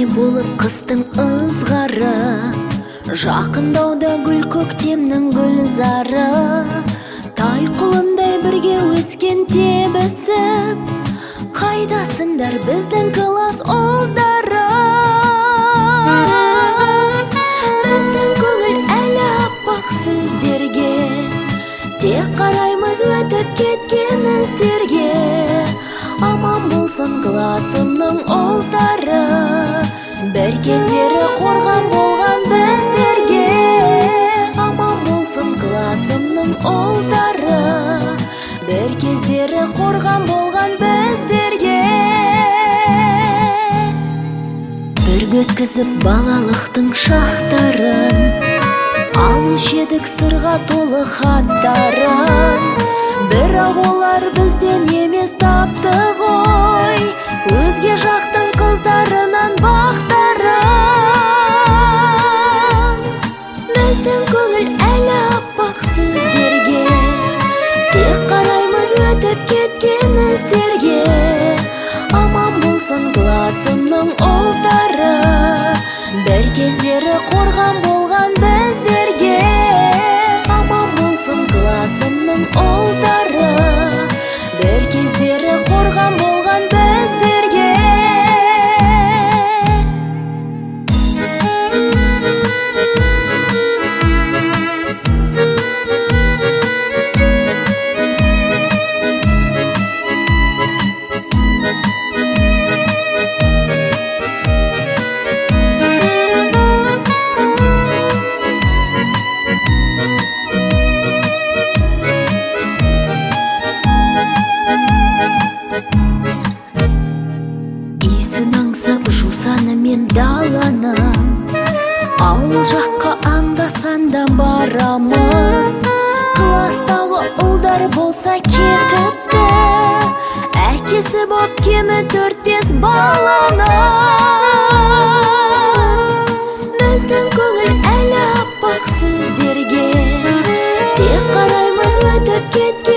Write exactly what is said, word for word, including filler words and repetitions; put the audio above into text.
болып қыстың ызғары, жақындауда гүл көктемнің гүлзары. Тай құлындай бірге өскен тебісіп, қайдасыңдар біздің класс ұлдары? Біздің көңіл әлі аппақ сөздерге, тек қараймыз өтіп кеткен іздерге. Аман болсын классымның ұлдары, бір кездері қорған болған біздерге. Аман болсын классымның ұлдары, бір кездері қорған болған біздерге. Бірге өткізіп балалықтың шақтарын, алушы едік сырға толы хаттарын. Бірақ олар бізден емес тапты ғой, өзге жақтың қыздарынан бақтарын. Біздің көңіл әлі аппақ сөздерге, тек қараймыз өтіп кеткен іздерге. Аман болсын классымның ұлдары, бір кездері қорған болған біздерге. Аман болсын классымның ұлдары, бір кездері қорған болған біздерге. Исін аңсап жусанымен даланың, ауыл жаққа аңдасанда барамын. Класстағы ұлдар болса кетіпті, әкесі боп кемі төрт-бес баланың. Біздің көңіл әлі аппақ сөздерге, тек қараймыз өтіп кеткен